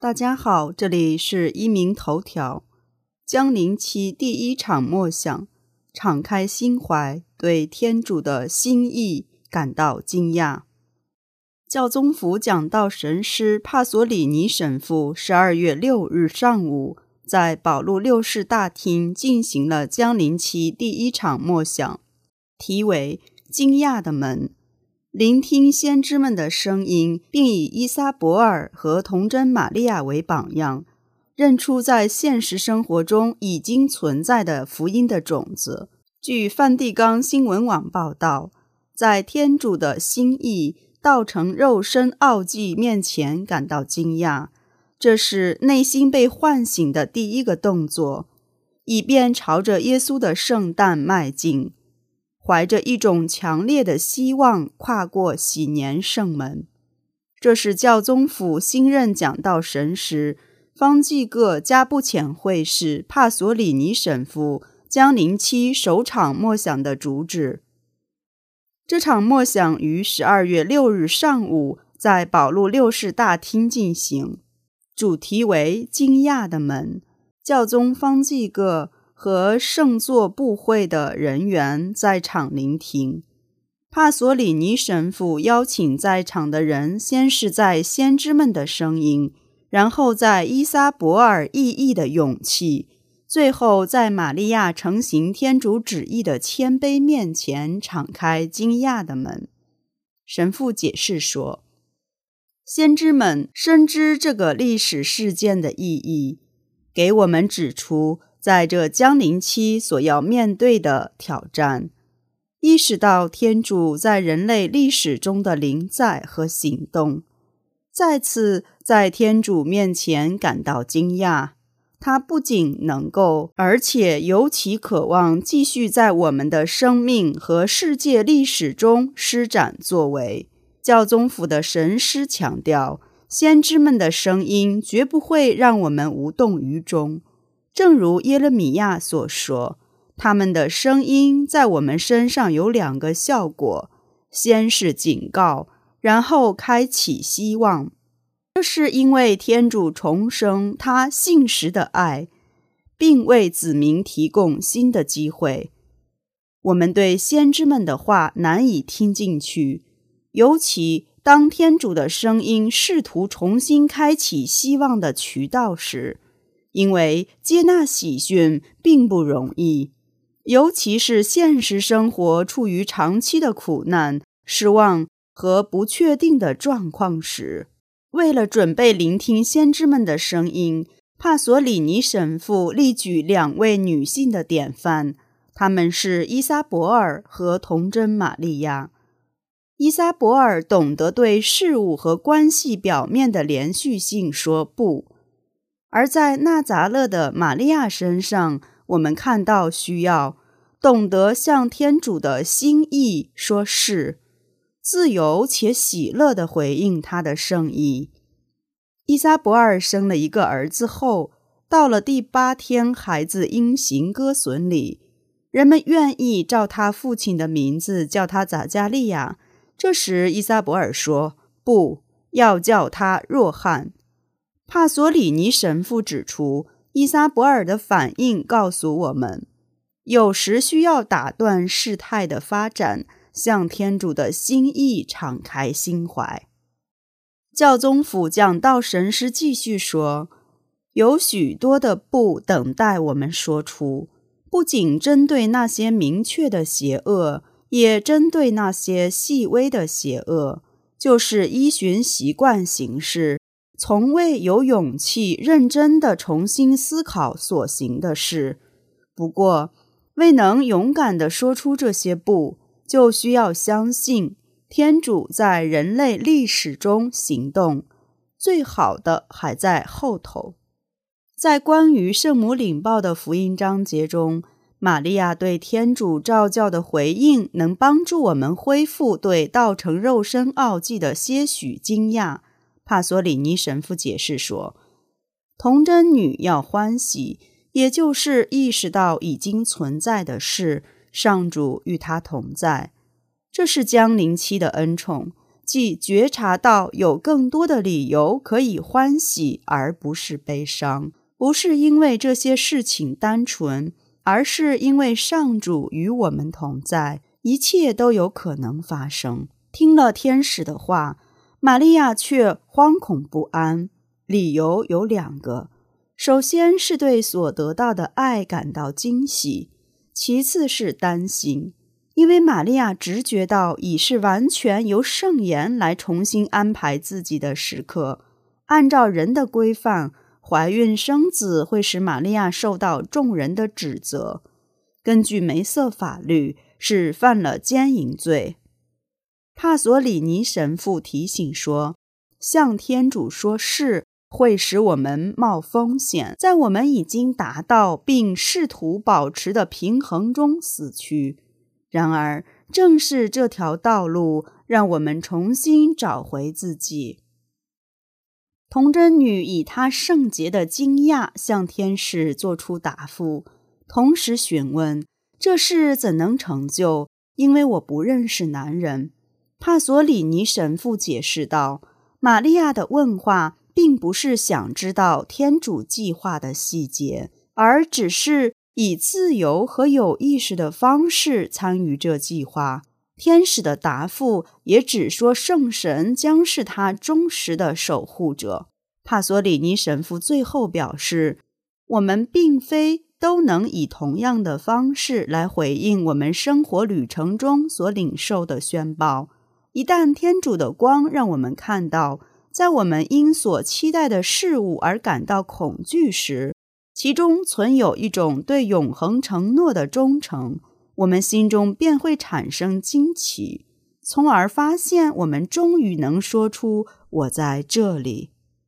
大家好，这里是一鸣头条。将临期第一场默想，敞开心怀，对天主的心意感到惊讶。教宗府讲道神师帕索里尼神父12月6日上午在保禄六世大厅进行了将临期第一场默想，题为惊讶的门，聆听先知们的声音，并以伊撒伯尔和童贞玛利亚为榜样，认出在现实生活中已经存在的福音的种子。据梵蒂冈新闻网报道，在天主的心意道成肉身奥迹面前感到惊讶，这是内心被唤醒的第一个动作，以便朝着耶稣的圣诞迈进，怀着一种强烈的希望跨过喜年圣门。这是教宗府新任讲道神师方济各加布浅会士帕索里尼神父将临期首场默想的主旨。这场默想于12月6日上午在保禄六世大厅进行，主题为惊讶的门。教宗方济各和圣座部会的人员在场聆听。帕索里尼神父邀请在场的人先是在先知们的声音，然后在伊撒伯尔意义的勇气，最后在玛利亚承行天主旨意的谦卑面前敞开惊讶的门。神父解释说，先知们深知这个历史事件的意义，给我们指出在这将临期所要面对的挑战，意识到天主在人类历史中的临在和行动，再次在天主面前感到惊讶。他不仅能够，而且尤其渴望继续在我们的生命和世界历史中施展作为。教宗府的神师强调，先知们的声音绝不会让我们无动于衷。正如耶勒米亚所说，他们的声音在我们身上有2个效果，先是警告，然后开启希望。这是因为天主重生他信实的爱，并为子民提供新的机会。我们对先知们的话难以听进去，尤其当天主的声音试图重新开启希望的渠道时，因为接纳喜讯并不容易，尤其是现实生活处于长期的苦难、失望和不确定的状况时。为了准备聆听先知们的声音，帕索里尼神父例举2位女性的典范，她们是伊撒伯尔和童贞玛利亚。伊撒伯尔懂得对事物和关系表面的连续性说不，而在纳匝勒的玛利亚身上，我们看到需要懂得向天主的心意说是，自由且喜乐地回应他的圣意。伊撒伯尔生了一个儿子后，到了第8天，孩子因行割损礼，人们愿意照他父亲的名字叫他匝加利亚。这时伊撒伯尔说，不，要叫他若翰。帕索里尼神父指出，伊撒伯尔的反应告诉我们，有时需要打断事态的发展，向天主的心意敞开心怀。教宗府讲道神师继续说，有许多的不等待我们说出，不仅针对那些明确的邪恶，也针对那些细微的邪恶，就是依循习惯行事，从未有勇气认真地重新思考所行的事。不过，未能勇敢地说出这些不，就需要相信天主在人类历史中行动，最好的还在后头。在关于圣母领报的福音章节中，玛利亚对天主召叫的回应能帮助我们恢复对道成肉身奥迹的些许惊讶。帕索里尼神父解释说，童贞女要欢喜，也就是意识到已经存在的事，上主与她同在。这是将临期的恩宠， 即觉察到有更多的理由可以欢喜，而不是悲伤。不是因为这些事情单纯，而是因为上主与我们同在，一切都有可能发生。听了天使的话，玛利亚却惶恐不安，理由有2个。首先是对所得到的爱感到惊喜，其次是担心，因为玛利亚直觉到已是完全由圣言来重新安排自己的时刻。按照人的规范，怀孕生子会使玛利亚受到众人的指责，根据梅瑟法律是犯了奸淫罪。帕索里尼神父提醒说，向天主说是会使我们冒风险，在我们已经达到并试图保持的平衡中死去。然而，正是这条道路让我们重新找回自己。童贞女以她圣洁的惊讶向天使做出答复，同时询问这事怎能成就，因为我不认识男人。帕索里尼神父解释道，玛利亚的问话并不是想知道天主计划的细节，而只是以自由和有意识的方式参与这计划。天使的答复也只说圣神将是他忠实的守护者。帕索里尼神父最后表示，我们并非都能以同样的方式来回应我们生活旅程中所领受的宣报。一旦天主的光让我们看到，在我们因所期待的事物而感到恐惧时，其中存有一种对永恒承诺的忠诚，我们心中便会产生惊奇，从而发现我们终于能说出我在这里。